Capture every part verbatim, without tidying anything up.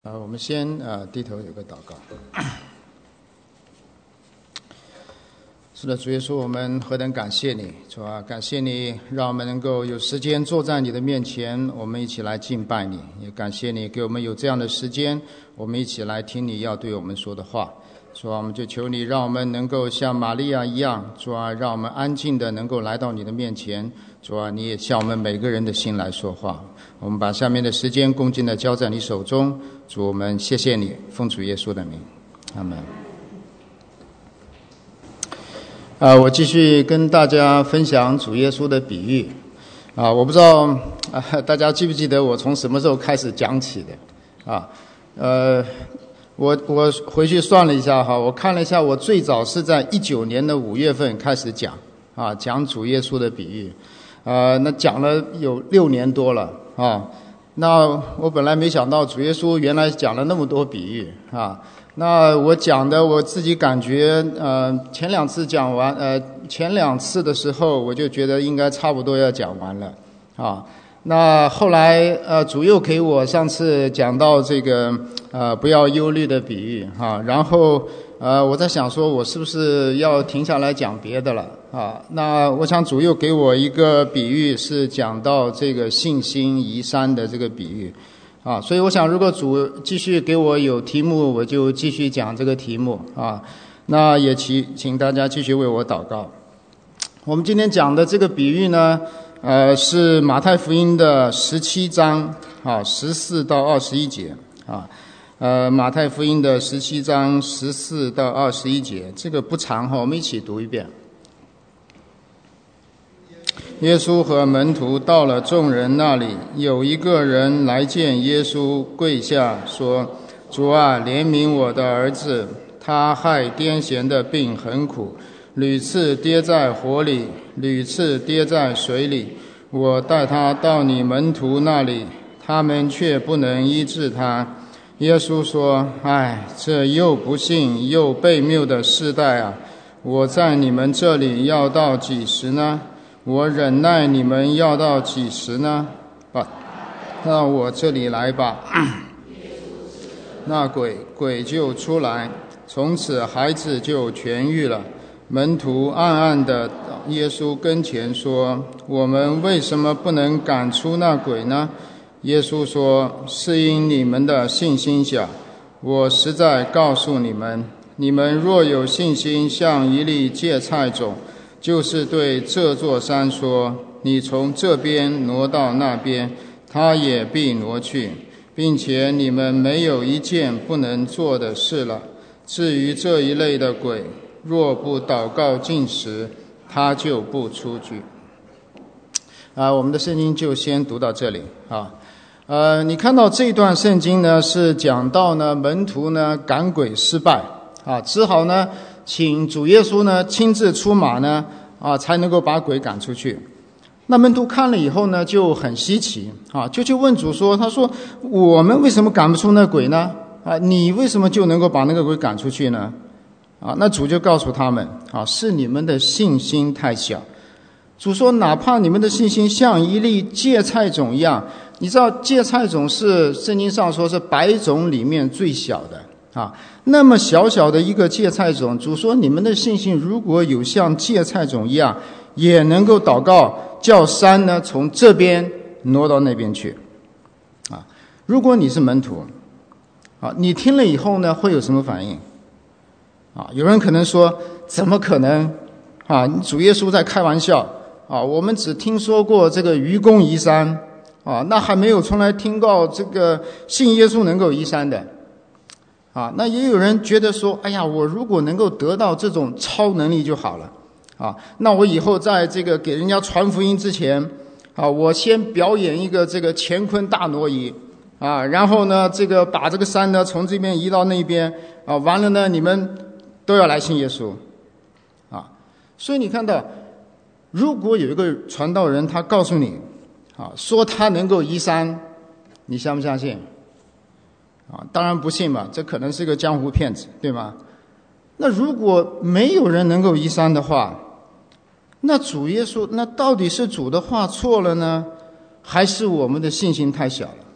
啊，我们先呃低头有个祷告。是的，主耶稣，我们何等感谢你，主啊，感谢你让我们能够有时间坐在你的面前，我们一起来敬拜你，也感谢你给我们有这样的时间，我们一起来听你要对我们说的话。主啊，我们就求你让我们能够像玛利亚一样，主啊，让我们安静的能够来到你的面前。主啊，你也向我们每个人的心来说话。我们把下面的时间恭敬的交在你手中。主，我们谢谢你，奉主耶稣的名，阿们。啊，我继续跟大家分享主耶稣的比喻。啊，我不知道啊，大家记不记得我从什么时候开始讲起的？啊，呃。我我回去算了一下哈，我看了一下，我最早是在一九年的五月份开始讲啊，讲主耶稣的比喻，呃，那讲了有六年多了啊。那我本来没想到主耶稣原来讲了那么多比喻啊。那我讲的我自己感觉，呃，前两次讲完，呃，前两次的时候我就觉得应该差不多要讲完了啊。那后来呃，主又给我上次讲到这个呃不要忧虑的比喻哈、啊，然后呃我在想说我是不是要停下来讲别的了啊？那我想主又给我一个比喻，是讲到这个信心移山的这个比喻啊，所以我想如果主继续给我有题目，我就继续讲这个题目啊。那也请请大家继续为我祷告。我们今天讲的这个比喻呢，呃，是马太福音的十七章啊，十四到二十一节啊，呃，马太福音的十七章十四到二十一节，这个不长哈，我们一起读一遍。耶稣和门徒到了众人那里，有一个人来见耶稣，跪下说：“主啊，怜悯我的儿子，他害癫痫的病很苦。屡次跌在火里，屡次跌在水里，我带他到你门徒那里，他们却不能医治他。”耶稣说：“唉，这又不信又悖谬的世代啊！我在你们这里要到几时呢？我忍耐你们要到几时呢？啊，到我这里来吧。”那鬼鬼就出来，从此孩子就痊愈了。门徒暗暗地到耶稣跟前说：“我们为什么不能赶出那鬼呢？”耶稣说：“是因你们的信心小。我实在告诉你们，你们若有信心像一粒芥菜种，就是对这座山说：你从这边挪到那边，它也必挪去，并且你们没有一件不能做的事了。至于这一类的鬼，若不祷告禁食，他就不出去。”啊，我们的圣经就先读到这里啊。呃，你看到这段圣经呢，是讲到呢门徒呢赶鬼失败啊，只好呢请主耶稣呢亲自出马呢啊，才能够把鬼赶出去。那门徒看了以后呢，就很稀奇啊，就去问主说：“他说我们为什么赶不出那鬼呢？啊，你为什么就能够把那个鬼赶出去呢？”啊，那主就告诉他们啊，是你们的信心太小。主说，哪怕你们的信心像一粒芥菜种一样，你知道芥菜种是圣经上说是百种里面最小的啊，那么小小的一个芥菜种，主说你们的信心如果有像芥菜种一样，也能够祷告叫山呢从这边挪到那边去啊。如果你是门徒啊，你听了以后呢会有什么反应啊？有人可能说，怎么可能啊？主耶稣在开玩笑啊！我们只听说过这个愚公移山啊，那还没有从来听到这个信耶稣能够移山的啊。那也有人觉得说，哎呀，我如果能够得到这种超能力就好了啊，那我以后在这个给人家传福音之前啊，我先表演一个这个乾坤大挪移啊，然后呢，这个把这个山呢从这边移到那边啊，完了呢，你们都要来信耶稣啊。所以你看到，如果有一个传道人他告诉你啊，说他能够移山，你相不相信啊？当然不信嘛，这可能是个江湖骗子，对吗？那如果没有人能够移山的话，那主耶稣，那到底是主的话错了呢，还是我们的信心太小了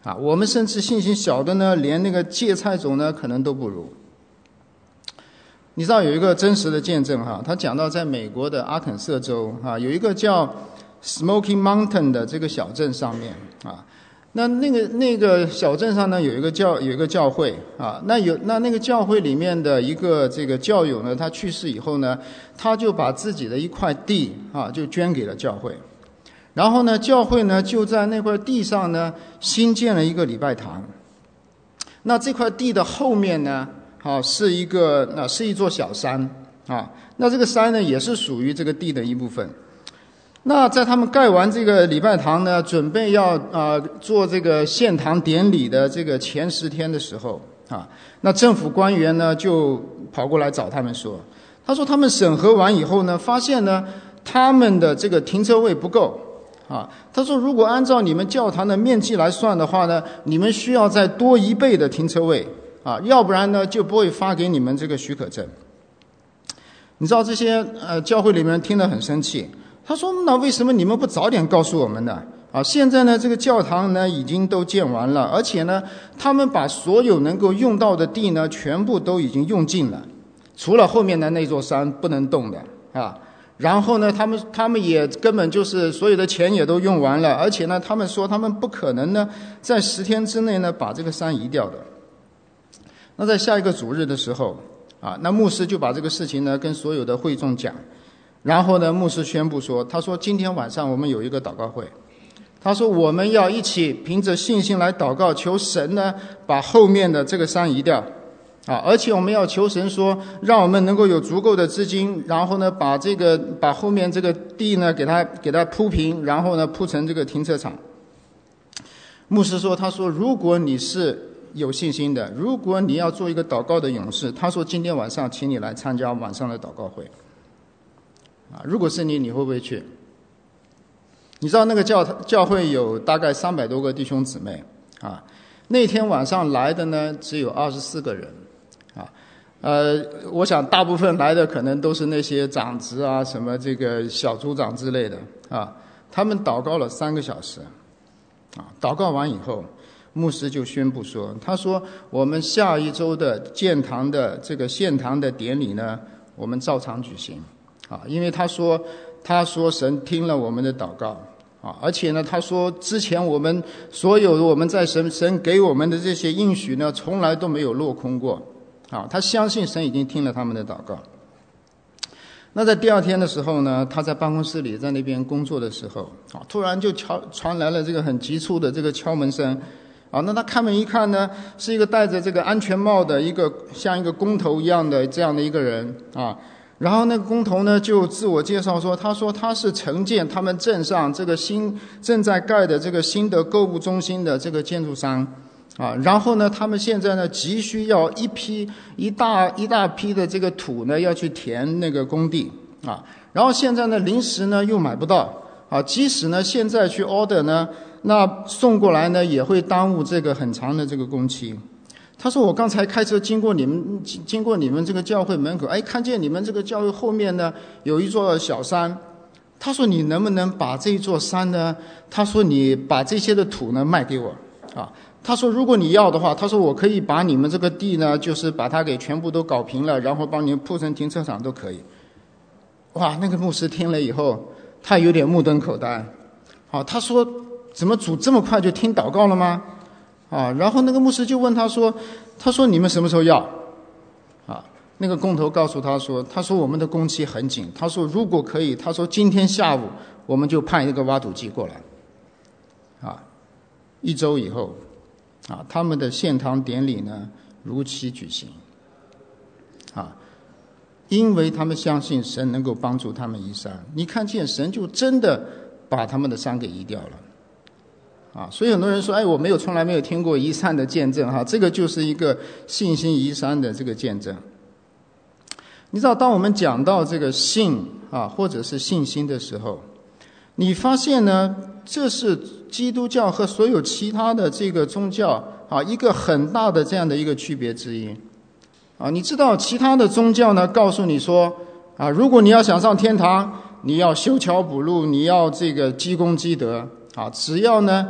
啊，我们甚至信心小的呢，连那个芥菜种呢，可能都不如。你知道有一个真实的见证哈，他讲到在美国的阿肯色州啊，有一个叫 Smoky Mountain 的这个小镇上面啊，那那个那个小镇上呢，有一个教有一个教会啊，那有那那个教会里面的一个这个教友呢，他去世以后呢，他就把自己的一块地啊，就捐给了教会。然后呢，教会呢就在那块地上呢新建了一个礼拜堂。那这块地的后面呢，啊是一个啊是一座小山啊。那这个山呢也是属于这个地的一部分。那在他们盖完这个礼拜堂呢，准备要啊做这个献堂典礼的这个前十天的时候啊，那政府官员呢就跑过来找他们说，他说他们审核完以后呢，发现呢他们的这个停车位不够。啊，他说如果按照你们教堂的面积来算的话呢，你们需要再多一倍的停车位啊，要不然呢就不会发给你们这个许可证。你知道这些呃教会里面人听得很生气，他说那为什么你们不早点告诉我们呢？啊，现在呢这个教堂呢已经都建完了，而且呢他们把所有能够用到的地呢全部都已经用尽了，除了后面的那座山不能动的啊。然后呢，他们他们也根本就是所有的钱也都用完了，而且呢，他们说他们不可能呢，在十天之内呢把这个山移掉的。那在下一个主日的时候，啊，那牧师就把这个事情呢跟所有的会众讲，然后呢，牧师宣布说，他说今天晚上我们有一个祷告会，他说我们要一起凭着信心来祷告，求神呢把后面的这个山移掉。啊，而且我们要求神说，让我们能够有足够的资金，然后呢，把这个把后面这个地呢，给它给它铺平，然后呢，铺成这个停车场。牧师说，他说，如果你是有信心的，如果你要做一个祷告的勇士，他说今天晚上请你来参加晚上的祷告会。啊，如果是你，你会不会去？你知道那个教教会有大概三百多个弟兄姊妹啊，那天晚上来的呢只有二十四个人。啊，呃，我想大部分来的可能都是那些长子啊，什么这个小组长之类的啊。他们祷告了三个小时，啊，祷告完以后，牧师就宣布说，他说我们下一周的建堂的这个献堂的典礼呢，我们照常举行，啊，因为他说他说神听了我们的祷告。啊，而且呢，他说之前我们所有的我们在神神给我们的这些应许呢，从来都没有落空过。啊，他相信神已经听了他们的祷告。那在第二天的时候呢，他在办公室里在那边工作的时候，啊，突然就敲传来了这个很急促的这个敲门声。啊，那他开门一看呢，是一个戴着这个安全帽的一个像一个工头一样的这样的一个人啊。然后那个工头呢就自我介绍说，他说他是承建他们镇上这个新正在盖的这个新的购物中心的这个建筑商。啊，然后呢，他们现在呢急需要一批一大一大批的这个土呢，要去填那个工地啊。然后现在呢，临时呢又买不到啊，即使呢现在去 order 呢，那送过来呢也会耽误这个很长的这个工期。他说我刚才开车经过你们经过你们这个教会门口，哎，看见你们这个教会后面呢有一座小山。他说你能不能把这一座山呢？他说你把这些的土呢卖给我啊。他说如果你要的话，他说我可以把你们这个地呢就是把它给全部都搞平了，然后帮你们铺成停车场都可以。哇，那个牧师听了以后他有点目瞪口呆。好，他说怎么主这么快就听祷告了吗？啊，然后那个牧师就问他说他说你们什么时候要？啊，那个工头告诉他说他说我们的工期很紧，他说如果可以，他说今天下午我们就派一个挖土机过来。啊，一周以后啊，他们的献堂典礼呢如期举行。啊，因为他们相信神能够帮助他们移山，你看见神就真的把他们的山给移掉了。啊，所以很多人说，哎，我没有从来没有听过移山的见证哈，这个就是一个信心移山的这个见证。你知道，当我们讲到这个信啊，或者是信心的时候，你发现呢，这是基督教和所有其他的这个宗教啊一个很大的这样的一个区别之一。啊，你知道其他的宗教呢，告诉你说啊，如果你要想上天堂，你要修桥补路，你要这个积功积德。啊，只要呢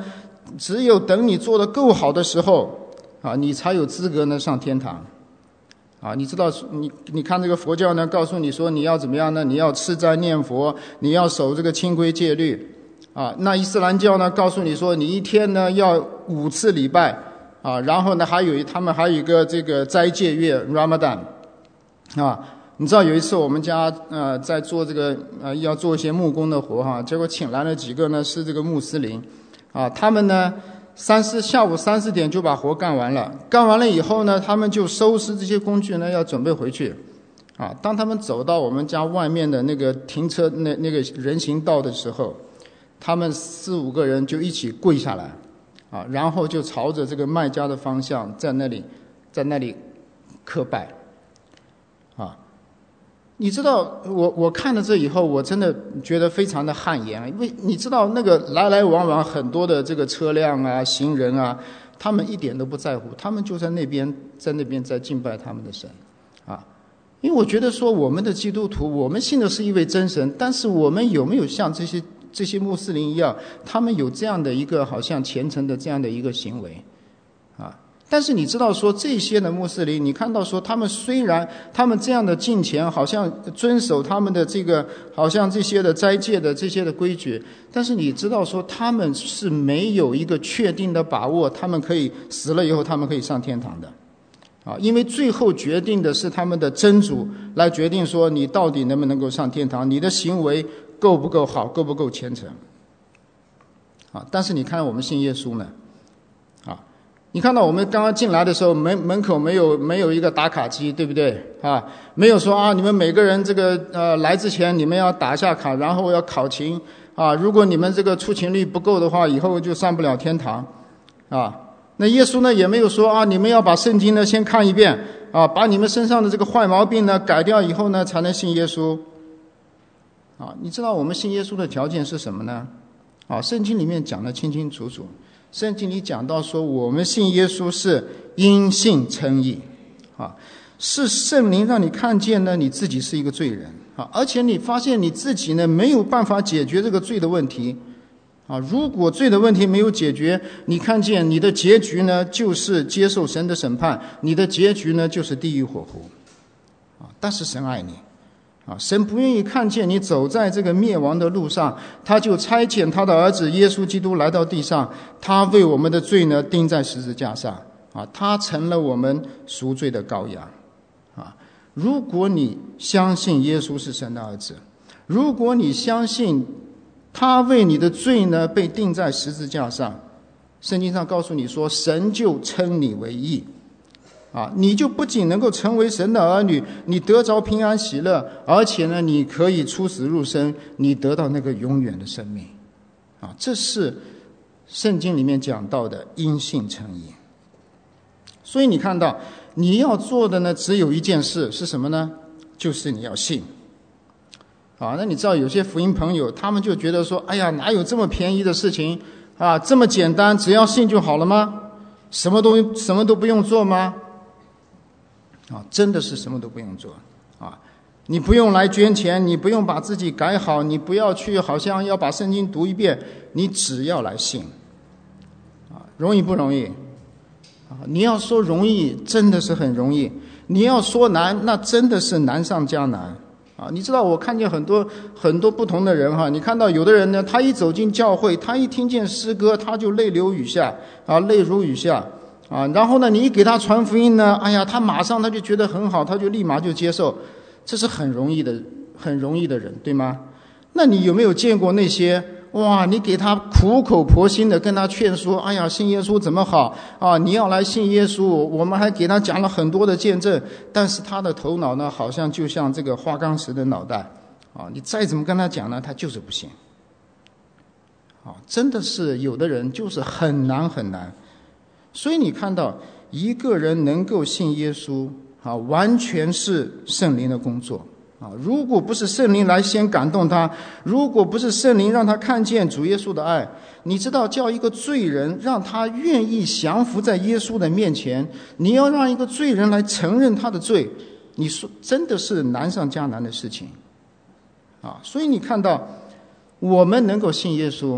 只有等你做得够好的时候啊，你才有资格呢上天堂啊。你知道你你看这个佛教呢，告诉你说你要怎么样呢？你要吃斋念佛，你要守这个清规戒律啊。那伊斯兰教呢，告诉你说你一天呢要五次礼拜啊，然后呢还有他们还有一个这个斋戒月 Ramadan 啊。你知道有一次我们家呃在做这个呃要做一些木工的活哈，结果请来了几个呢是这个穆斯林啊，他们呢三四下午三四点就把活干完了，干完了以后呢，他们就收拾这些工具呢要准备回去啊。当他们走到我们家外面的那个停车那那个人行道的时候，他们四五个人就一起跪下来啊，然后就朝着这个卖家的方向在那里在那里磕拜啊。你知道我我看了这以后，我真的觉得非常的汗颜，因为你知道那个来来往往很多的这个车辆啊、行人啊，他们一点都不在乎，他们就在那边在那边在敬拜他们的神啊。因为我觉得说我们的基督徒，我们信的是一位真神，但是我们有没有像这些这些穆斯林一样，他们有这样的一个好像虔诚的这样的一个行为啊？但是你知道说这些的穆斯林，你看到说他们虽然他们这样的敬虔，好像遵守他们的这个好像这些的斋戒的这些的规矩，但是你知道说他们是没有一个确定的把握，他们可以死了以后他们可以上天堂的啊，因为最后决定的是他们的真主来决定说你到底能不能够上天堂，你的行为够不够好，够不够虔诚啊。但是你看我们信耶稣呢啊，你看到我们刚刚进来的时候，门门口没有没有一个打卡机，对不对啊？没有说啊，你们每个人这个呃来之前你们要打一下卡，然后要考勤啊。如果你们这个出勤率不够的话，以后就上不了天堂啊。那耶稣呢也没有说啊，你们要把圣经呢先看一遍啊，把你们身上的这个坏毛病呢改掉以后呢，才能信耶稣啊。你知道我们信耶稣的条件是什么呢？啊，圣经里面讲得清清楚楚。圣经里讲到说，我们信耶稣是因信称义啊，是圣灵让你看见呢你自己是一个罪人啊，而且你发现你自己呢没有办法解决这个罪的问题啊。如果罪的问题没有解决，你看见你的结局呢就是接受神的审判，你的结局呢就是地狱火湖啊。但是神爱你啊，神不愿意看见你走在这个灭亡的路上，他就差遣他的儿子耶稣基督来到地上，他为我们的罪呢钉在十字架上啊，他成了我们赎罪的羔羊啊。如果你相信耶稣是神的儿子，如果你相信他为你的罪呢被钉在十字架上，圣经上告诉你说，神就称你为义啊，你就不仅能够成为神的儿女，你得着平安喜乐，而且呢，你可以出死入生，你得到那个永远的生命啊。这是圣经里面讲到的因信称义。所以你看到你要做的呢只有一件事，是什么呢？就是你要信啊。那你知道有些福音朋友他们就觉得说，哎呀，哪有这么便宜的事情啊，这么简单，只要信就好了吗？什么都什么都不用做吗？啊，真的是什么都不用做啊！你不用来捐钱，你不用把自己改好，你不要去好像要把圣经读一遍，你只要来信啊，容易不容易啊？你要说容易，真的是很容易；你要说难，那真的是难上加难啊！你知道，我看见很多很多不同的人哈，你看到有的人呢，他一走进教会，他一听见诗歌，他就泪流雨下啊，泪如雨下。啊，然后呢，你一给他传福音呢，哎呀，他马上他就觉得很好，他就立马就接受，这是很容易的，很容易的人，对吗？那你有没有见过那些哇，你给他苦口婆心的跟他劝说，哎呀，信耶稣怎么好啊？你要来信耶稣，我们还给他讲了很多的见证，但是他的头脑呢，好像就像这个花岗石的脑袋啊，你再怎么跟他讲呢，他就是不信啊，真的是有的人就是很难很难。所以你看到一个人能够信耶稣啊，完全是圣灵的工作啊！如果不是圣灵来先感动他，如果不是圣灵让他看见主耶稣的爱，你知道叫一个罪人让他愿意降服在耶稣的面前，你要让一个罪人来承认他的罪，你说真的是难上加难的事情啊！所以你看到我们能够信耶稣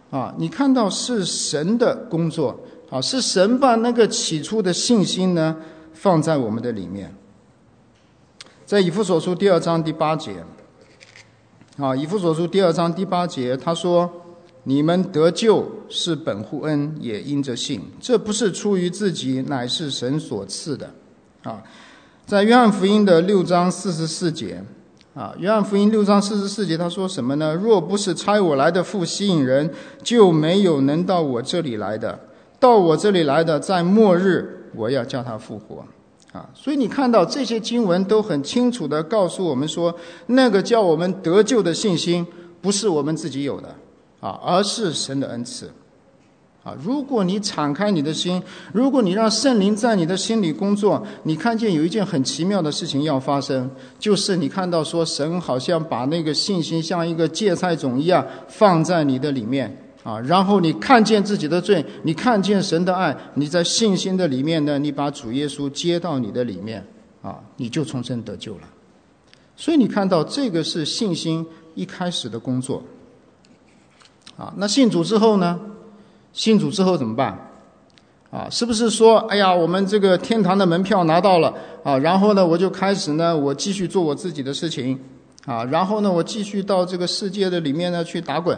啊，你看到是神的工作啊，是神把那个起初的信心呢放在我们的里面。在以弗所书第二章第八节啊，以弗所书第二章第八节他说，你们得救是本乎恩，也因着信，这不是出于自己，乃是神所赐的啊。在约翰福音的六章四十四节啊，约翰福音六章四十四节他说什么呢？若不是差我来的父吸引人，就没有能到我这里来的，到我这里来的，在末日我要叫他复活啊。所以你看到这些经文都很清楚地告诉我们说，那个叫我们得救的信心不是我们自己有的啊，而是神的恩赐啊。如果你敞开你的心，如果你让圣灵在你的心里工作，你看见有一件很奇妙的事情要发生，就是你看到说神好像把那个信心像一个芥菜种一样放在你的里面啊，然后你看见自己的罪，你看见神的爱，你在信心的里面呢，你把主耶稣接到你的里面啊，你就重生得救了。所以你看到这个是信心一开始的工作啊。那信主之后呢？信主之后怎么办啊？是不是说哎呀我们这个天堂的门票拿到了啊，然后呢我就开始呢我继续做我自己的事情啊，然后呢我继续到这个世界的里面呢去打滚。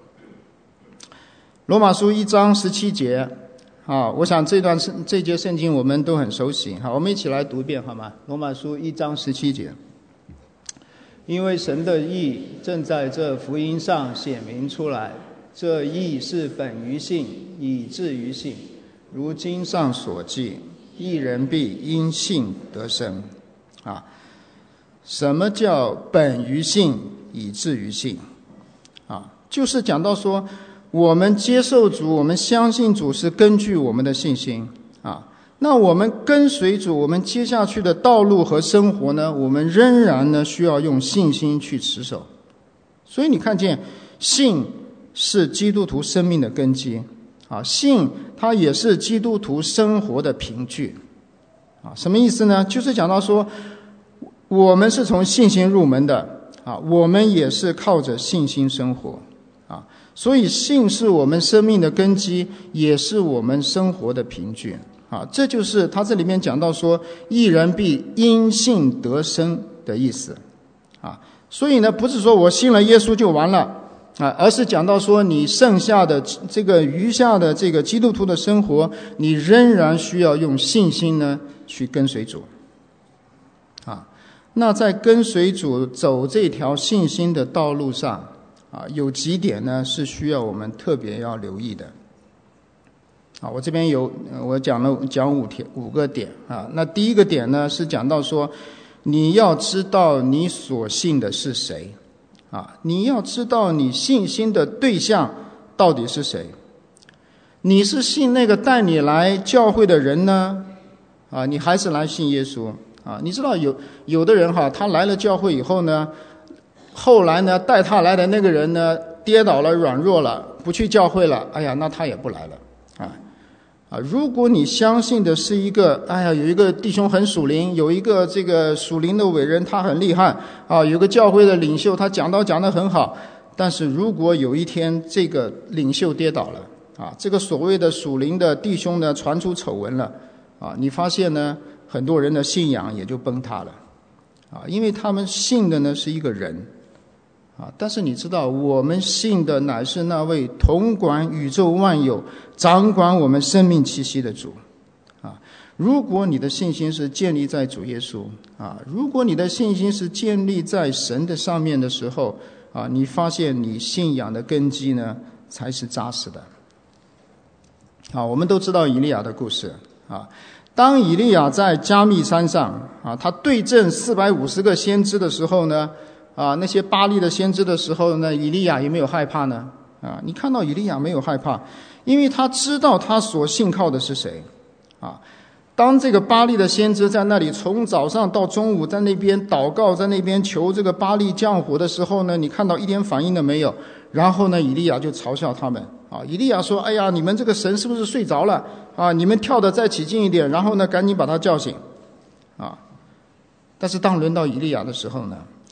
罗马书一章十七节啊，我想这段这节圣经我们都很熟悉，好，我们一起来读一遍好吗？罗马书一章十七节，因为神的义正在这福音上显明出来，这义是本于信，以至于信。如经上所记，义人必因信得生。啊，什么叫本于信，以至于信？啊，就是讲到说，我们接受主，我们相信主是根据我们的信心啊。那我们跟随主，我们接下去的道路和生活呢，我们仍然呢需要用信心去持守。所以你看见信是基督徒生命的根基啊，信它也是基督徒生活的凭据啊。什么意思呢？就是讲到说，我们是从信心入门的啊，我们也是靠着信心生活啊。所以信是我们生命的根基，也是我们生活的凭据啊。这就是他这里面讲到说，义人必因信得生的意思啊。所以呢，不是说我信了耶稣就完了啊，而是讲到说，你剩下的这个余下的这个基督徒的生活，你仍然需要用信心呢去跟随主啊。那在跟随主走这条信心的道路上啊，有几点呢是需要我们特别要留意的啊。我这边有我讲了讲五天五个点啊。那第一个点呢是讲到说，你要知道你所信的是谁啊，你要知道你信心的对象到底是谁。你是信那个带你来教会的人呢啊，你还是来信耶稣啊？你知道有有的人哈，他来了教会以后呢，后来呢带他来的那个人呢跌倒了软弱了，不去教会了，哎呀那他也不来了啊啊！如果你相信的是一个，哎呀有一个弟兄很属灵，有一个这个属灵的伟人他很厉害啊，有个教会的领袖他讲道讲得很好，但是如果有一天这个领袖跌倒了啊，这个所谓的属灵的弟兄呢传出丑闻了啊，你发现呢很多人的信仰也就崩塌了啊，因为他们信的呢是一个人啊，但是你知道我们信的乃是那位统管宇宙万有、掌管我们生命气息的主啊。如果你的信心是建立在主耶稣啊，如果你的信心是建立在神的上面的时候啊，你发现你信仰的根基呢才是扎实的啊。我们都知道以利亚的故事啊，当以利亚在加密山上啊，他对阵四百五十个先知的时候呢啊，那些巴力的先知的时候呢，以利亚有没有害怕呢？啊，你看到以利亚没有害怕，因为他知道他所信靠的是谁啊。当这个巴力的先知在那里从早上到中午在那边祷告，在那边求这个巴力降火的时候呢，你看到一点反应都没有。然后呢，以利亚就嘲笑他们啊。以利亚说：“哎呀，你们这个神是不是睡着了啊？你们跳得再起劲一点，然后呢，赶紧把他叫醒啊。”但是当轮到以利亚的时候呢，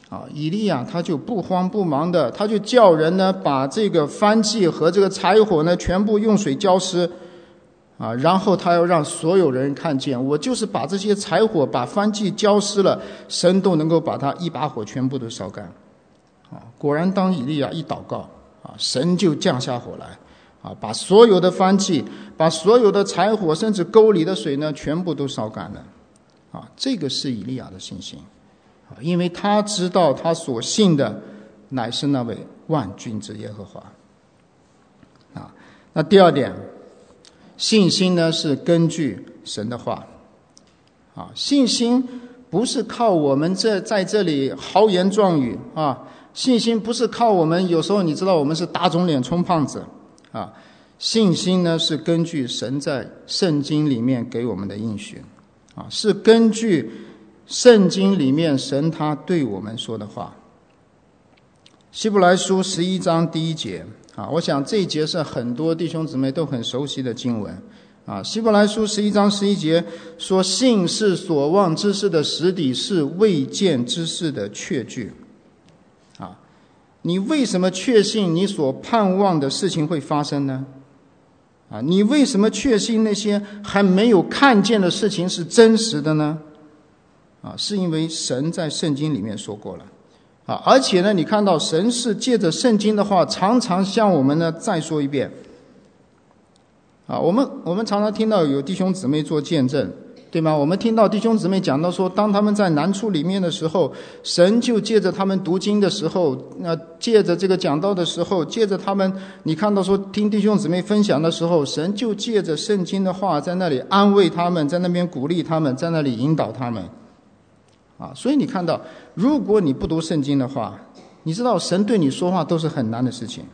啊，以利亚他就不慌不忙的，他就叫人呢把这个燔祭和这个柴火呢全部用水浇湿，啊，然后他要让所有人看见，我就是把这些柴火把燔祭浇湿了，神都能够把它一把火全部都烧干。啊，果然当以利亚一祷告，啊，神就降下火来，啊，把所有的燔祭，把所有的柴火，甚至沟里的水呢全部都烧干了。啊，这个是以利亚的信心。因为他知道他所信的乃是那位万军之耶和华。啊，那第二点，信心呢是根据神的话。啊，信心不是靠我们这在这里豪言壮语啊，信心不是靠我们，有时候你知道我们是打肿脸充胖子啊，信心呢是根据神在圣经里面给我们的应许啊，是根据圣经里面神他对我们说的话。希伯来书十一章第一节啊，我想这一节是很多弟兄姊妹都很熟悉的经文啊。希伯来书十一章十一节说，信是所望之事的实底，是未见之事的确据啊。你为什么确信你所盼望的事情会发生呢？啊，你为什么确信那些还没有看见的事情是真实的呢？啊，是因为神在圣经里面说过了，啊，而且呢，你看到神是借着圣经的话，常常向我们呢再说一遍。啊，我们我们常常听到有弟兄姊妹做见证，对吗？我们听到弟兄姊妹讲到说，当他们在难处里面的时候，神就借着他们读经的时候，那、呃、借着这个讲道的时候，借着他们，你看到说听弟兄姊妹分享的时候，神就借着圣经的话在那里安慰他们，在那边鼓励他们，在那里引导他们。啊，所以你看到，如果你不读圣经的话，你知道神对你说话都是很难的事情。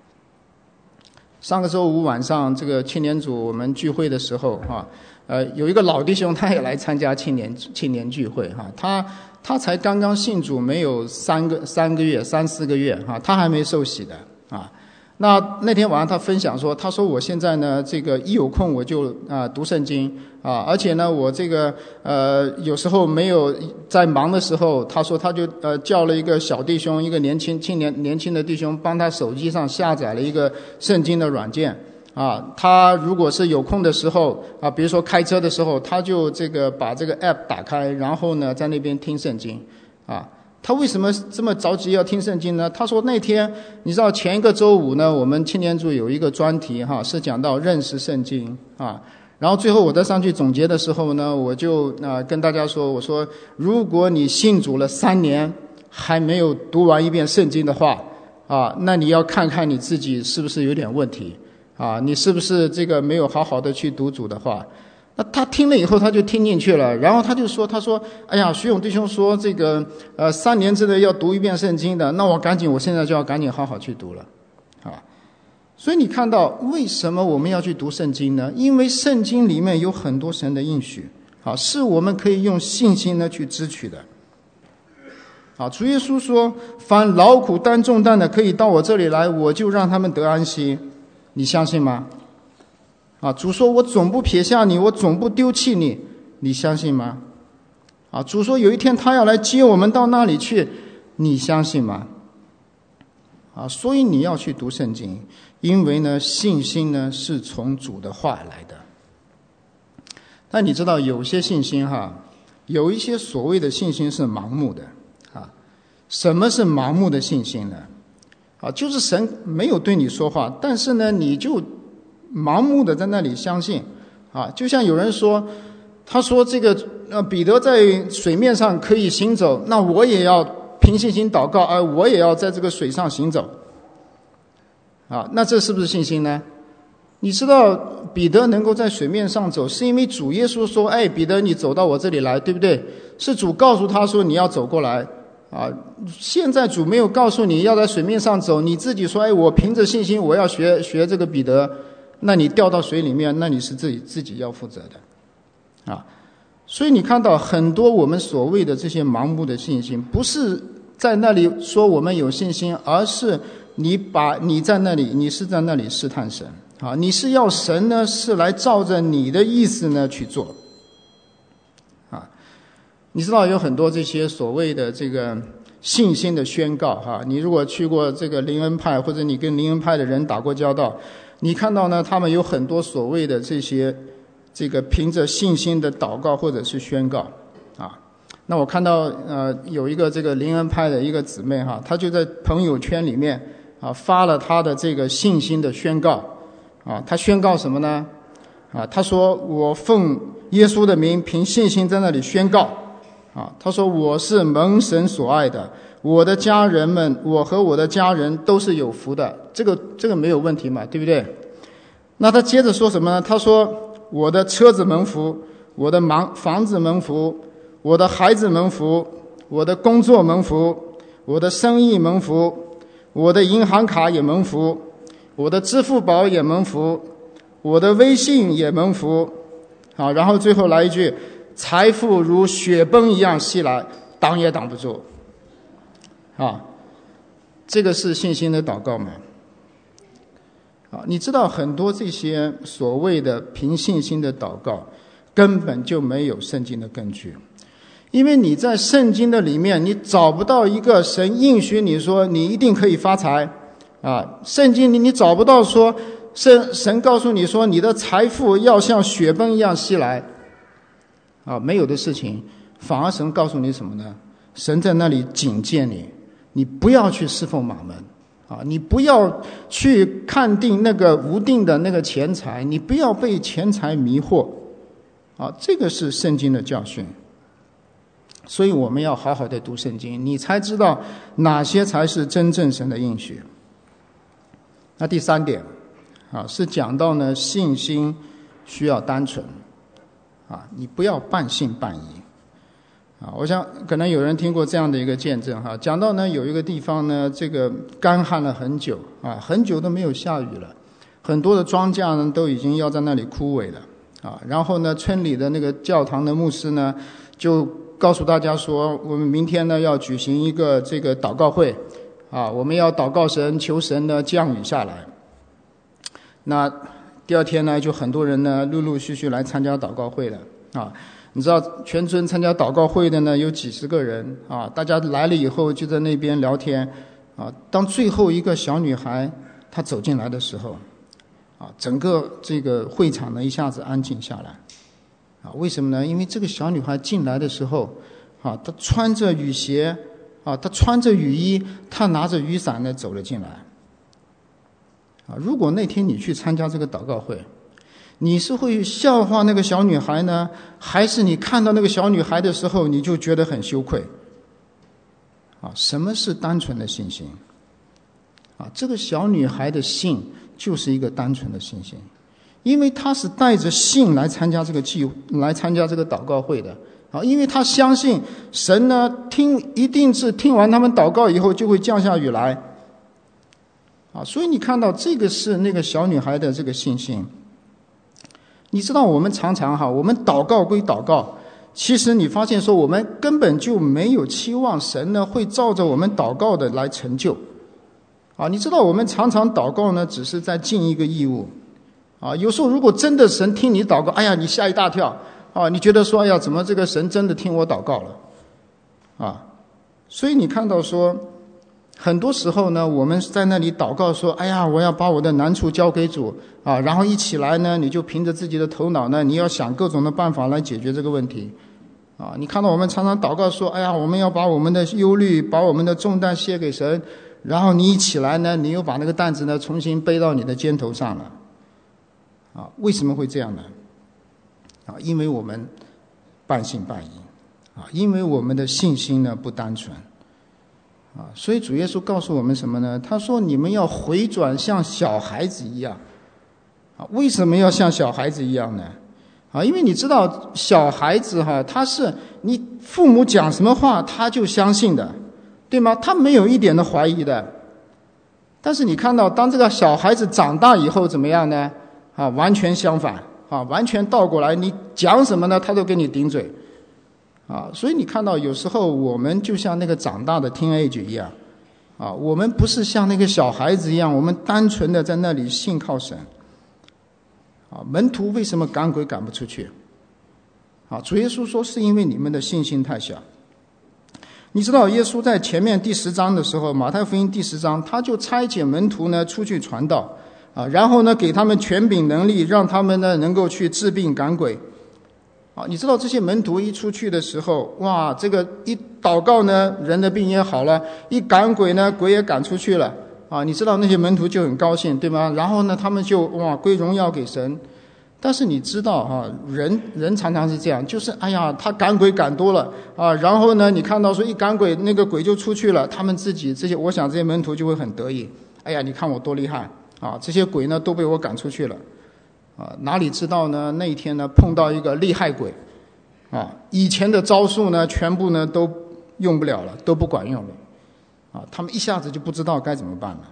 上个周五晚上，这个青年组我们聚会的时候，哈，呃，有一个老弟兄他也来参加青年青年聚会，哈，他他才刚刚信主没有三个三个月三四个月，哈，他还没受洗的，啊。那那天晚上他分享说，他说我现在呢，这个一有空我就啊、呃、读圣经啊，而且呢我这个呃有时候没有在忙的时候，他说他就呃叫了一个小弟兄，一个年轻青年年轻的弟兄，帮他手机上下载了一个圣经的软件啊。他如果是有空的时候啊，比如说开车的时候，他就这个把这个 app 打开，然后呢在那边听圣经啊。他为什么这么着急要听圣经呢？他说那天你知道前一个周五呢，我们青年组有一个专题哈，是讲到认识圣经啊。然后最后我在上去总结的时候呢，我就啊、呃、跟大家说，我说如果你信主了三年还没有读完一遍圣经的话啊，那你要看看你自己是不是有点问题啊，你是不是这个没有好好的去读主的话。那他听了以后，他就听进去了，然后他就说：“他说，哎呀，徐勇弟兄说这个，呃，三年之内要读一遍圣经的，那我赶紧，我现在就要赶紧好好去读了，啊。”所以你看到为什么我们要去读圣经呢？因为圣经里面有很多神的应许，啊，是我们可以用信心呢去支取的。啊，主耶稣说：“凡劳苦担重担的，可以到我这里来，我就让他们得安息。”你相信吗？啊，主说我总不撇下你，我总不丢弃你，你相信吗？啊，主说有一天他要来接我们到那里去，你相信吗？啊，所以你要去读圣经，因为呢，信心呢是从主的话来的。但你知道有些信心哈，有一些所谓的信心是盲目的啊。什么是盲目的信心呢？啊，就是神没有对你说话，但是呢，你就盲目的在那里相信，啊，就像有人说，他说这个呃彼得在水面上可以行走，那我也要凭信心祷告，而我也要在这个水上行走，啊，那这是不是信心呢？你知道彼得能够在水面上走，是因为主耶稣说，哎，彼得你走到我这里来，对不对？是主告诉他说你要走过来，啊，现在主没有告诉你要在水面上走，你自己说，哎，我凭着信心我要学学这个彼得。那你掉到水里面，那你是自己自己要负责的，啊，所以你看到很多我们所谓的这些盲目的信心，不是在那里说我们有信心，而是你把你在那里，你是在那里试探神，啊，你是要神呢是来照着你的意思呢去做，啊，你知道有很多这些所谓的这个信心的宣告哈。你如果去过这个灵恩派，或者你跟灵恩派的人打过交道，你看到呢，他们有很多所谓的这些这个凭着信心的祷告或者是宣告啊。那我看到呃有一个这个灵恩派的一个姊妹哈，她就在朋友圈里面啊发了她的这个信心的宣告啊。她宣告什么呢？啊，她说我奉耶稣的名凭信心在那里宣告啊。她说我是蒙神所爱的，我的家人们，我和我的家人都是有福的，这个这个没有问题嘛，对不对？那她接着说什么呢？她说我的车子蒙福，我的房房子蒙福，我的孩子蒙福，我的工作蒙福，我的生意蒙福，我的银行卡也蒙福，我的支付宝也蒙福，我的微信也蒙福。好，然后最后来一句，财富如雪崩一样袭来，挡也挡不住。啊，这个是信心的祷告吗？啊，你知道很多这些所谓的凭信心的祷告根本就没有圣经的根据，因为你在圣经的里面你找不到一个神应许你说你一定可以发财啊，圣经里你找不到说神神告诉你说你的财富要像雪崩一样袭来啊，没有的事情。反而神告诉你什么呢？神在那里警戒你，你不要去侍奉马门啊！你不要去看定那个无定的那个钱财，你不要被钱财迷惑啊！这个是圣经的教训。所以我们要好好的读圣经，你才知道哪些才是真正神的应许。那第三点啊，是讲到呢信心需要单纯啊，你不要半信半疑。啊，我想可能有人听过这样的一个见证哈，讲到呢有一个地方呢，这个干旱了很久啊，很久都没有下雨了，很多的庄稼呢都已经要在那里枯萎了啊。然后呢，村里的那个教堂的牧师呢，就告诉大家说，我们明天呢要举行一个这个祷告会啊，我们要祷告神，求神呢降雨下来。那第二天呢，就很多人呢陆陆续续来参加祷告会了啊。你知道全村参加祷告会的呢有几十个人啊，大家来了以后就在那边聊天啊。当最后一个小女孩她走进来的时候啊，整个这个会场呢一下子安静下来啊。为什么呢？因为这个小女孩进来的时候啊，她穿着雨鞋啊，她穿着雨衣，她拿着雨伞呢走了进来啊。如果那天你去参加这个祷告会，你是会笑话那个小女孩呢，还是你看到那个小女孩的时候你就觉得很羞愧啊？什么是单纯的信心啊？这个小女孩的信就是一个单纯的信心，因为她是带着信来参加这个祭来参加这个祷告会的啊，因为她相信神呢听一定是听完他们祷告以后就会降下雨来啊。所以你看到这个是那个小女孩的这个信心。你知道我们常常哈，我们祷告归祷告，其实你发现说我们根本就没有期望神呢会照着我们祷告的来成就啊。你知道我们常常祷告呢只是在尽一个义务啊。有时候如果真的神听你祷告，哎呀你吓一大跳啊，你觉得说哎呀怎么这个神真的听我祷告了啊。所以你看到说很多时候呢，我们在那里祷告说，哎呀我要把我的难处交给主啊，然后一起来呢你就凭着自己的头脑呢，你要想各种的办法来解决这个问题啊。你看到我们常常祷告说，哎呀我们要把我们的忧虑把我们的重担卸给神，然后你一起来呢，你又把那个担子呢重新背到你的肩头上了啊。为什么会这样呢？啊，因为我们半信半疑啊，因为我们的信心呢不单纯啊。所以主耶稣告诉我们什么呢？他说你们要回转像小孩子一样啊。为什么要像小孩子一样呢？啊，因为你知道小孩子哈，他是你父母讲什么话他就相信的，对吗？他没有一点的怀疑的。但是你看到当这个小孩子长大以后怎么样呢？啊，完全相反啊，完全倒过来，你讲什么呢他都跟你顶嘴啊。所以你看到有时候我们就像那个长大的 teenage 一样啊，我们不是像那个小孩子一样，我们单纯的在那里信靠神啊。门徒为什么赶鬼赶不出去啊？主耶稣说是因为你们的信心太小。 你知道耶稣在前面第十章的时候，马太福音第十章，他就差遣门徒呢出去传道啊，然后呢给他们权柄能力，让他们呢能够去治病赶鬼啊。你知道这些门徒一出去的时候，哇，这个一祷告呢，人的病也好了，一赶鬼呢，鬼也赶出去了啊。你知道那些门徒就很高兴，对吗？然后呢，他们就哇归荣耀给神。但是你知道哈、啊，人人常常是这样，就是哎呀，他赶鬼赶多了啊，然后呢，你看到说一赶鬼，那个鬼就出去了，他们自己这些，我想这些门徒就会很得意，哎呀，你看我多厉害啊，这些鬼呢都被我赶出去了啊，哪里知道呢？那一天呢碰到一个厉害鬼啊，以前的招数呢全部呢都用不了了，都不管用了啊，他们一下子就不知道该怎么办了。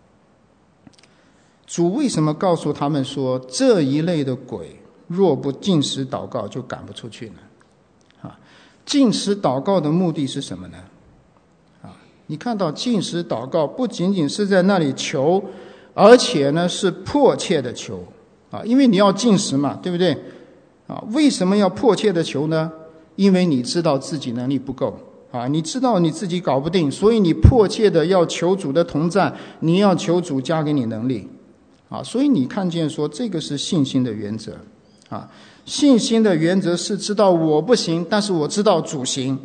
主为什么告诉他们说这一类的鬼若不禁食祷告就赶不出去呢？啊，禁食祷告的目的是什么呢？啊，你看到禁食祷告不仅仅是在那里求，而且呢是迫切的求啊，因为你要禁食嘛，对不对？啊，为什么要迫切的求呢？因为你知道自己能力不够啊，你知道你自己搞不定，所以你迫切的要求主的同在，你要求主加给你能力。啊，所以你看见说这个是信心的原则啊，信心的原则是知道我不行，但是我知道主行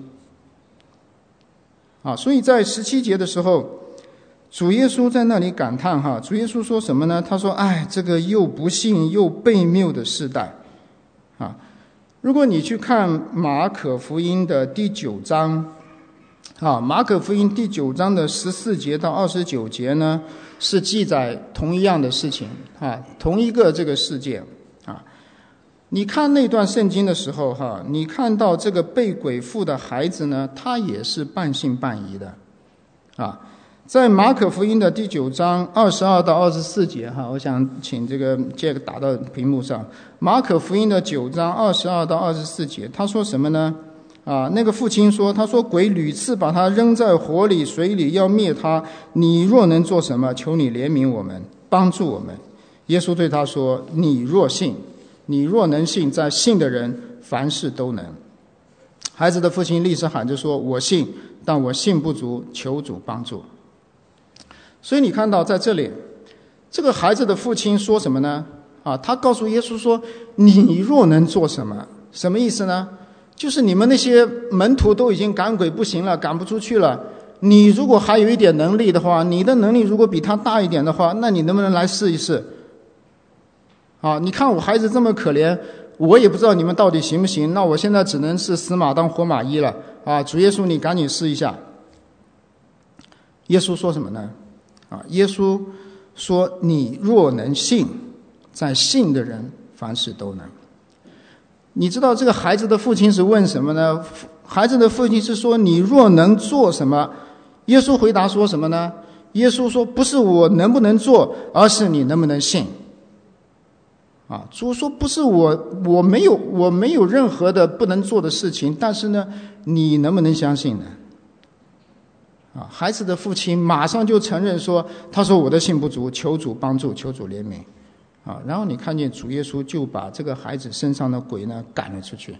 啊。所以在十七节的时候，主耶稣在那里感叹哈，主耶稣说什么呢？他说：“哎，这个又不信又悖谬的世代啊！”如果你去看马可福音的第九章啊，马可福音第九章的十四节到二十九节呢，是记载同一样的事情啊，同一个这个事件啊。你看那段圣经的时候哈，你看到这个被鬼附的孩子呢，他也是半信半疑的啊。在马可福音的第九章二十二到二十四节哈，我想请这个 Jack 打到屏幕上。马可福音的九章二十二到二十四节，他说什么呢？啊，那个父亲说，他说鬼屡次把他扔在火里水里，要灭他，你若能做什么，求你怜悯我们，帮助我们。耶稣对他说，你若信，你若能信，在信的人凡事都能。孩子的父亲立时喊着说，我信，但我信不足，求主帮助。所以你看到在这里，这个孩子的父亲说什么呢？啊，他告诉耶稣说，你若能做什么，什么意思呢？就是你们那些门徒都已经赶鬼不行了，赶不出去了，你如果还有一点能力的话，你的能力如果比他大一点的话，那你能不能来试一试？啊，你看我孩子这么可怜，我也不知道你们到底行不行，那我现在只能是死马当活马医了啊！主耶稣，你赶紧试一下。耶稣说什么呢？啊，耶稣说，你若能信，在信的人凡事都能。你知道这个孩子的父亲是问什么呢？孩子的父亲是说，你若能做什么？耶稣回答说什么呢？耶稣说，不是我能不能做，而是你能不能信。啊，主说不是我，我没有，我没有任何的不能做的事情，但是呢，你能不能相信呢？啊，孩子的父亲马上就承认说，他说我的信不足，求主帮助，求主怜悯。啊，然后你看见主耶稣就把这个孩子身上的鬼呢赶了出去。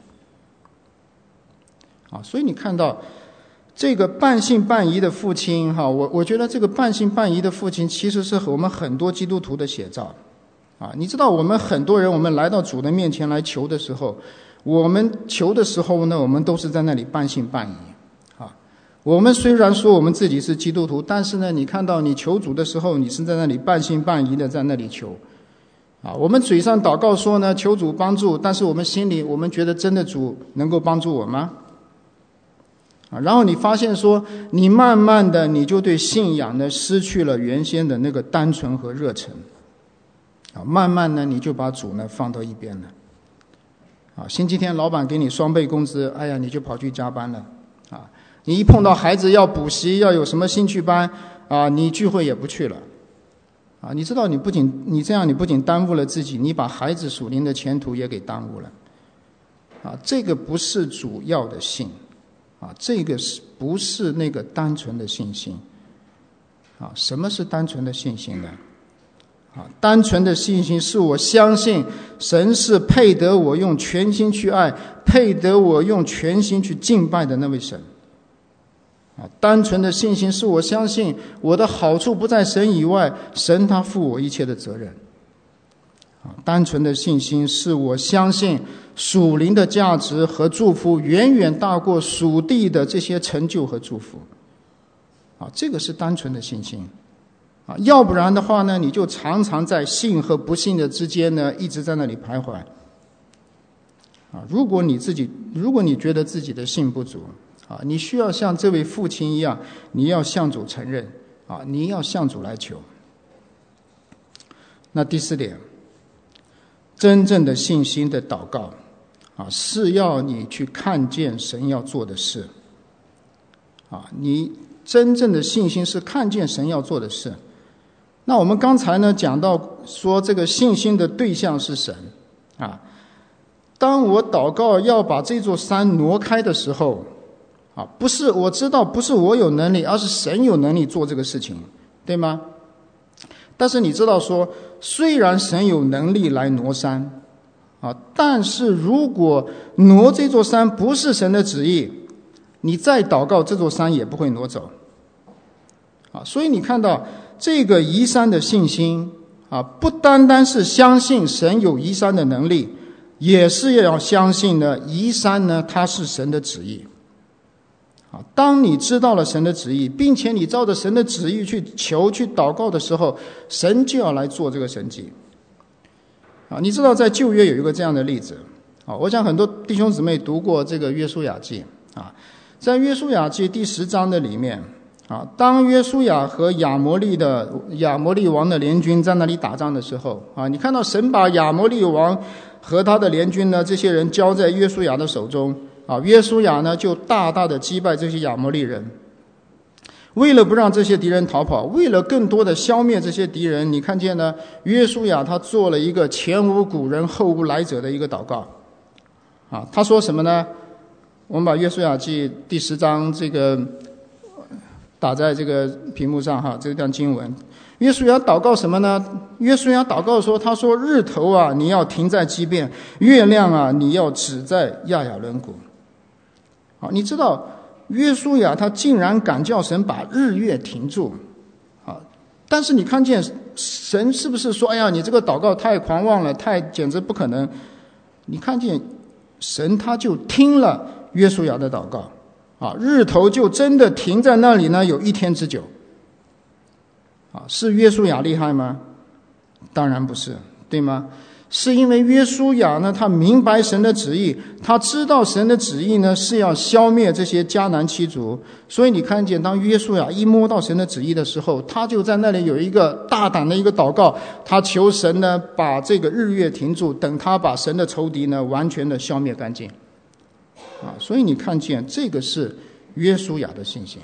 啊，所以你看到这个半信半疑的父亲哈，我我觉得这个半信半疑的父亲其实是我们很多基督徒的写照。啊，你知道我们很多人，我们来到主的面前来求的时候，我们求的时候呢，我们都是在那里半信半疑。啊，我们虽然说我们自己是基督徒，但是呢，你看到你求主的时候，你是在那里半信半疑的在那里求。啊，我们嘴上祷告说呢，求主帮助，但是我们心里，我们觉得真的主能够帮助我吗？啊，然后你发现说，你慢慢的你就对信仰呢失去了原先的那个单纯和热忱。啊，慢慢呢你就把主呢放到一边了。啊，星期天老板给你双倍工资，哎呀，你就跑去加班了。啊，你一碰到孩子要补习，要有什么兴趣班，啊，你聚会也不去了。啊，你知道你不仅你这样，你不仅耽误了自己，你把孩子属灵的前途也给耽误了。啊，这个不是主要的信，啊，这个是不是那个单纯的信心？啊，什么是单纯的信心呢？啊，单纯的信心是我相信神是配得我用全心去爱，配得我用全心去敬拜的那位神。 啊，单纯的信心是我相信我的好处不在神以外，神他负我一切的责任。啊，单纯的信心是我相信属灵的价值和祝福远远大过属地的这些成就和祝福。啊，这个是单纯的信心。啊，要不然的话呢，你就常常在信和不信的之间呢，一直在那里徘徊。啊，如果你自己，如果你觉得自己的信不足，啊，你需要像这位父亲一样，你要向主承认，啊，你要向主来求。那第四点，真正的信心的祷告，啊，是要你去看见神要做的事。啊，你真正的信心是看见神要做的事。那我们刚才呢讲到说，这个信心的对象是神。啊，当我祷告要把这座山挪开的时候，啊，不是我知道不是我有能力，而是神有能力做这个事情，对吗？但是你知道说，虽然神有能力来挪山，啊，但是如果挪这座山不是神的旨意，你再祷告，这座山也不会挪走。啊，所以你看到这个移山的信心，啊，不单单是相信神有移山的能力，也是要相信呢，移山呢，它是神的旨意。啊，当你知道了神的旨意，并且你照着神的旨意去求、去祷告的时候，神就要来做这个神迹。啊，你知道在旧约有一个这样的例子。啊，我想很多弟兄姊妹读过这个约书亚记。啊，在约书亚记第十章的里面，啊，当约书亚和亚摩利的亚摩利王的联军在那里打仗的时候，啊，你看到神把亚摩利王和他的联军呢，这些人交在约书亚的手中。啊，约书亚呢就大大的击败这些亚摩利人。为了不让这些敌人逃跑，为了更多的消灭这些敌人，你看见呢，约书亚他做了一个前无古人后无来者的一个祷告。啊，他说什么呢？我们把约书亚记第十章这个打在这个屏幕上哈，这段经文。约书亚祷告什么呢？约书亚祷告说，他说日头啊，你要停在基遍；月亮啊，你要止在亚雅伦谷。好，你知道约书亚他竟然敢叫神把日月停住。好，但是你看见神是不是说，哎呀，你这个祷告太狂妄了，太简直不可能。你看见神他就听了约书亚的祷告。啊，日头就真的停在那里呢，有一天之久。啊，是约书亚厉害吗？当然不是，对吗？是因为约书亚呢，他明白神的旨意，他知道神的旨意呢是要消灭这些迦南七族，所以你看见当约书亚一摸到神的旨意的时候，他就在那里有一个大胆的一个祷告，他求神呢把这个日月停住，等他把神的仇敌呢完全的消灭干净。啊，所以你看见这个是约书亚的信心。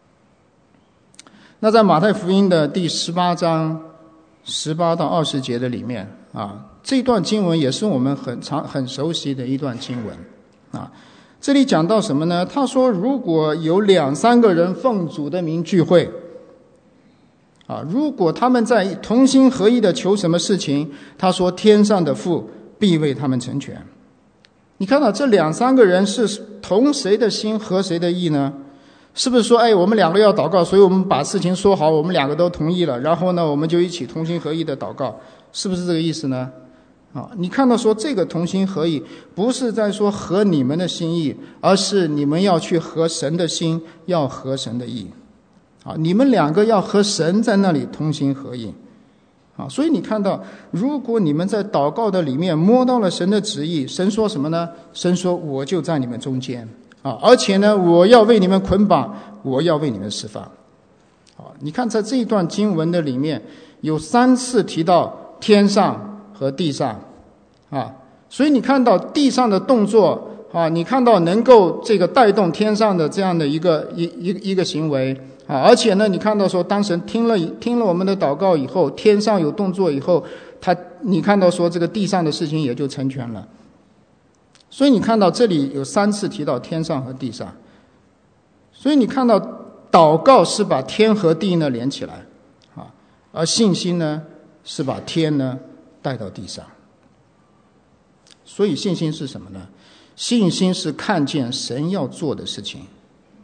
那在马太福音的第十八章十八到二十节的里面啊，这段经文也是我们很常很熟悉的一段经文啊。这里讲到什么呢？他说，如果有两三个人奉主的名聚会啊，如果他们在同心合意的求什么事情，他说天上的父必为他们成全。你看到这两三个人是同谁的心合谁的意呢？是不是说，哎，我们两个要祷告，所以我们把事情说好，我们两个都同意了，然后呢，我们就一起同心合意的祷告，是不是这个意思呢？啊，你看到说这个同心合意，不是在说合你们的心意，而是你们要去合神的心，要合神的意。啊，你们两个要和神在那里同心合意。啊，所以你看到，如果你们在祷告的里面摸到了神的旨意，神说什么呢？神说我就在你们中间。啊，而且呢，我要为你们捆绑，我要为你们释放。啊，你看在这一段经文的里面，有三次提到天上和地上。啊，所以你看到地上的动作，啊，你看到能够这个带动天上的这样的一个一一一个行为。啊，而且呢，你看到说，当神听了听了我们的祷告以后，天上有动作以后，他你看到说这个地上的事情也就成全了。所以你看到这里有三次提到天上和地上，所以你看到祷告是把天和地呢连起来，啊，而信心呢是把天呢带到地上。所以信心是什么呢？信心是看见神要做的事情，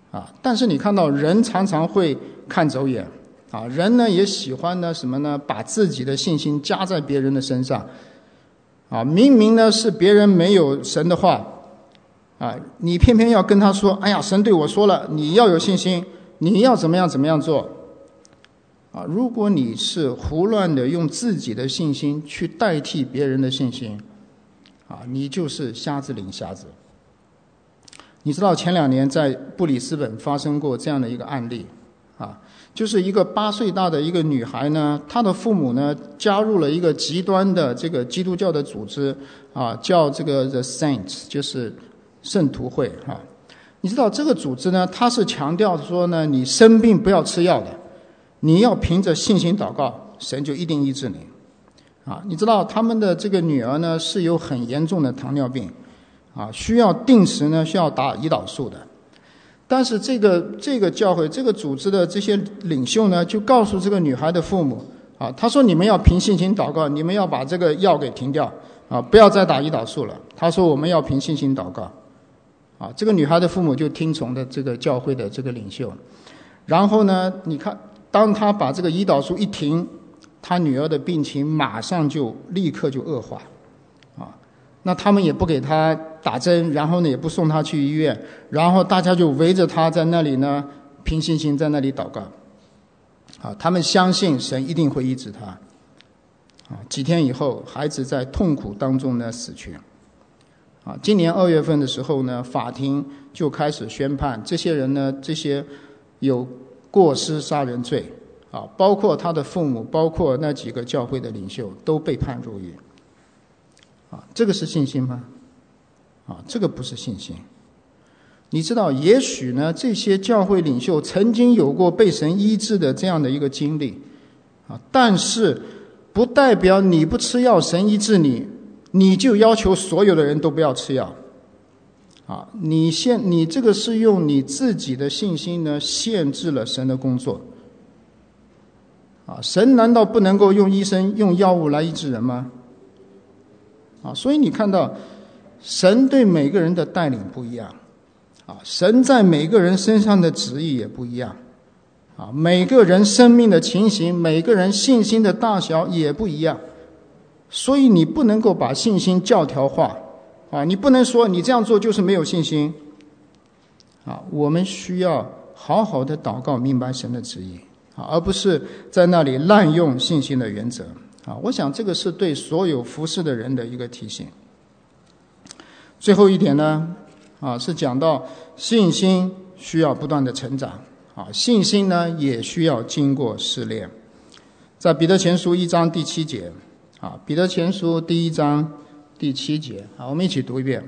啊，但是你看到人常常会看走眼啊，人呢也喜欢呢什么呢？把自己的信心加在别人的身上啊，明明呢是别人没有神的话啊，你偏偏要跟他说，哎呀，神对我说了，你要有信心，你要怎么样怎么样做啊。如果你是胡乱的用自己的信心去代替别人的信心啊，你就是瞎子领瞎子。你知道前两年在布里斯本发生过这样的一个案例啊，就是一个八岁大的一个女孩呢，她的父母呢加入了一个极端的这个基督教的组织啊，叫这个 The Saints， 就是圣徒会啊。你知道这个组织呢，它是强调说呢，你生病不要吃药的，你要凭着信心祷告，神就一定医治你啊。你知道他们的这个女儿呢是有很严重的糖尿病啊，需要定时呢需要打胰岛素的。但是这个这个教会这个组织的这些领袖呢，就告诉这个女孩的父母啊，他说你们要凭信心祷告，你们要把这个药给停掉啊，不要再打胰岛素了。他说我们要凭信心祷告啊。这个女孩的父母就听从的这个教会的这个领袖。然后呢，你看当他把这个胰岛素一停，他女儿的病情马上就立刻就恶化啊。那他们也不给他打针，然后呢也不送他去医院，然后大家就围着他在那里呢凭信心在那里祷告啊，他们相信神一定会医治他啊。几天以后，孩子在痛苦当中呢死去啊。今年二月份的时候呢，法庭就开始宣判这些人呢，这些有过失杀人罪啊，包括他的父母，包括那几个教会的领袖都被判入狱啊。这个是信心吗？啊，这个不是信心。你知道，也许呢，这些教会领袖曾经有过被神医治的这样的一个经历啊，但是不代表你不吃药，神医治你，你就要求所有的人都不要吃药啊。你现你这个是用你自己的信心呢限制了神的工作啊。神难道不能够用医生用药物来医治人吗？啊，所以你看到神对每个人的带领不一样啊，神在每个人身上的旨意也不一样啊，每个人生命的情形，每个人信心的大小也不一样。所以你不能够把信心教条化啊，你不能说你这样做就是没有信心啊。我们需要好好的祷告，明白神的旨意啊，而不是在那里滥用信心的原则啊。我想这个是对所有服侍的人的一个提醒。最后一点呢啊，是讲到信心需要不断的成长啊，信心呢也需要经过试炼。在彼得前书一章第七节啊，彼得前书第一章第七节啊，我们一起读一遍。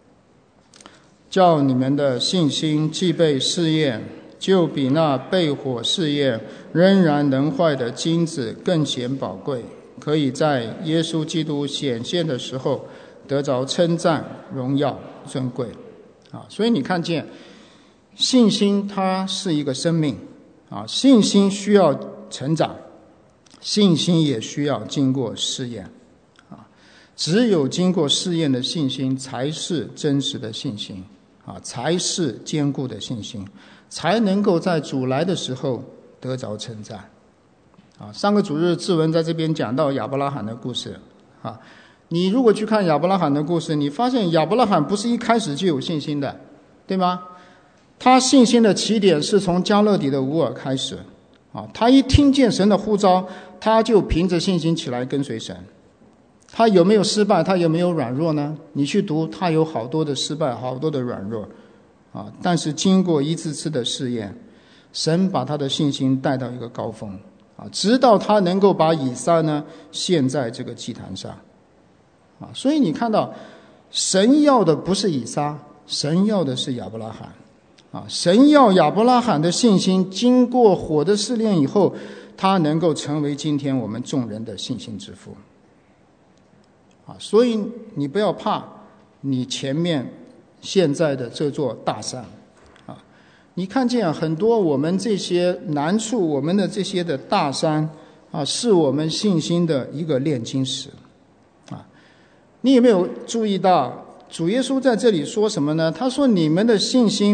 叫你们的信心既被试验，就比那被火试验仍然能坏的金子更显宝贵，可以在耶稣基督显现的时候得着称赞、荣耀、尊贵啊。所以你看见信心它是一个生命啊，信心需要成长，信心也需要经过试验啊。只有经过试验的信心才是真实的信心啊，才是坚固的信心，才能够在主来的时候得着称赞啊。上个主日志文在这边讲到亚伯拉罕的故事啊，你如果去看亚伯拉罕的故事，你发现亚伯拉罕不是一开始就有信心的，对吗？他信心的起点是从迦勒底的乌尔开始啊，他一听见神的呼召，他就凭着信心起来跟随神。他有没有失败？他有没有软弱呢？你去读，他有好多的失败，好多的软弱啊。但是经过一次次的试验，神把他的信心带到一个高峰啊，直到他能够把以撒呢献在这个祭坛上啊。所以你看到，神要的不是以撒，神要的是亚伯拉罕啊。神要亚伯拉罕的信心经过火的试炼以后，他能够成为今天我们众人的信心之父啊。所以你不要怕你前面现在的这座大山啊，你看见很多我们这些难处，我们的这些的大山啊，是我们信心的一个炼金石啊。你有没有注意到主耶稣在这里说什么呢？他说你们的信心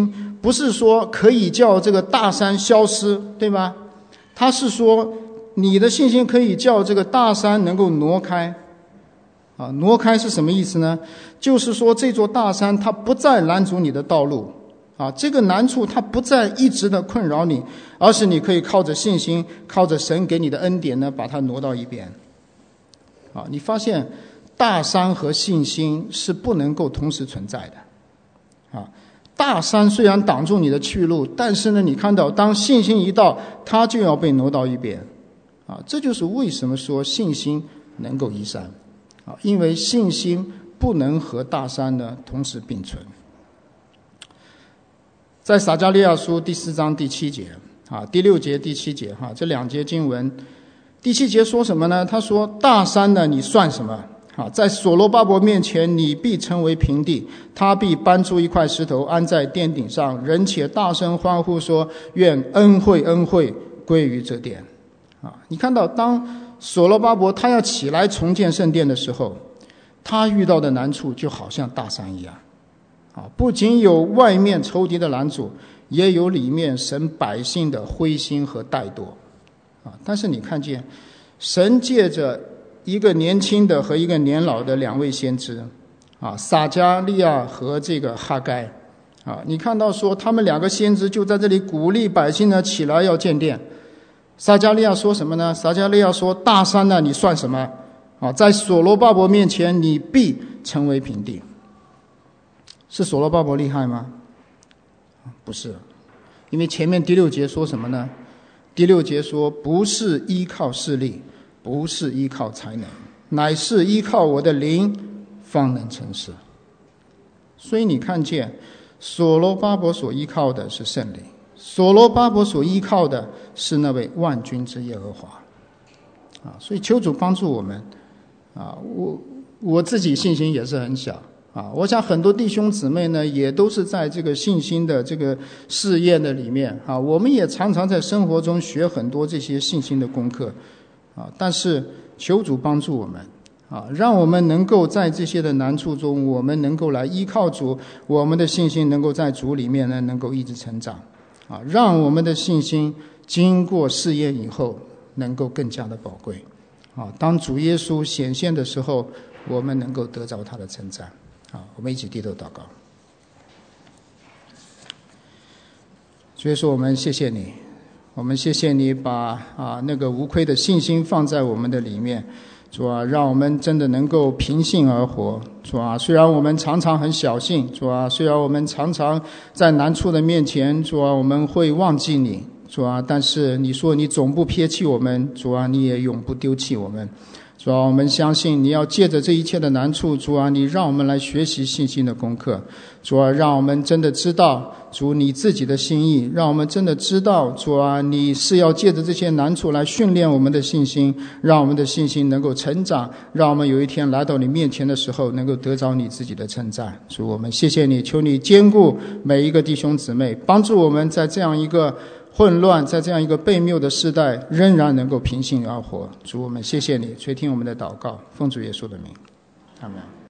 不是说可以叫这个大山消失，对吧？他是说你的信心可以叫这个大山能够挪开。啊，挪开是什么意思呢？就是说这座大山它不再拦阻你的道路，啊，这个难处它不再一直的困扰你，而是你可以靠着信心，靠着神给你的恩典呢，把它挪到一边。啊，你发现大山和信心是不能够同时存在的。啊，大山虽然挡住你的去路，但是呢，你看到当信心一到，它就要被挪到一边。啊，这就是为什么说信心能够移山。啊，因为信心不能和大山呢同时并存。在撒迦利亚书第四章第七节啊，第六节第七节哈，这两节经文，第七节说什么呢？他说：“大山呢，你算什么？啊，在所罗巴伯面前，你必成为平地，他必搬出一块石头安在殿顶上，人且大声欢呼说：愿恩惠恩惠归于这殿。”啊，你看到当所罗巴伯他要起来重建圣殿的时候，他遇到的难处就好像大山一样，啊，不仅有外面仇敌的拦阻，也有里面神百姓的灰心和怠惰，啊，但是你看见神借着一个年轻的和一个年老的两位先知，啊，撒迦利亚和这个哈该，啊，你看到说他们两个先知就在这里鼓励百姓呢起来要建殿。撒迦利亚说什么呢？撒迦利亚说：“大山呢，你算什么？啊，在所罗巴伯面前，你必成为平地。”是所罗巴伯厉害吗？不是，因为前面第六节说什么呢？第六节说：“不是依靠势力，不是依靠才能，乃是依靠我的灵，方能成事。”所以你看见所罗巴伯所依靠的是圣灵。所罗巴伯所依靠的是那位万军之耶和华，啊，所以求主帮助我们，啊，我我自己信心也是很小，啊，我想很多弟兄姊妹呢也都是在这个信心的这个试验的里面，啊，我们也常常在生活中学很多这些信心的功课，啊，但是求主帮助我们，啊，让我们能够在这些的难处中，我们能够来依靠主，我们的信心能够在主里面呢能够一直成长。啊，让我们的信心经过试验以后能够更加的宝贵。啊，当主耶稣显现的时候，我们能够得着他的称赞。啊，我们一起低头祷告。所以说我们谢谢你，我们谢谢你把啊那个无愧的信心放在我们的里面。主啊，让我们真的能够凭信而活。主啊，虽然我们常常很小信，主啊，虽然我们常常在难处的面前，主啊，我们会忘记你，主啊，但是你说你总不撇弃我们，主啊，你也永不丢弃我们。主啊，我们相信你要借着这一切的难处，主啊，你让我们来学习信心的功课。主啊，让我们真的知道主你自己的心意，让我们真的知道主啊，你是要借着这些难处来训练我们的信心，让我们的信心能够成长，让我们有一天来到你面前的时候能够得着你自己的称赞。主，我们谢谢你，求你兼顾每一个弟兄姊妹，帮助我们在这样一个混乱，在这样一个悖谬的时代仍然能够凭信而活。主，我们谢谢你，垂听我们的祷告，奉主耶稣的名，阿们。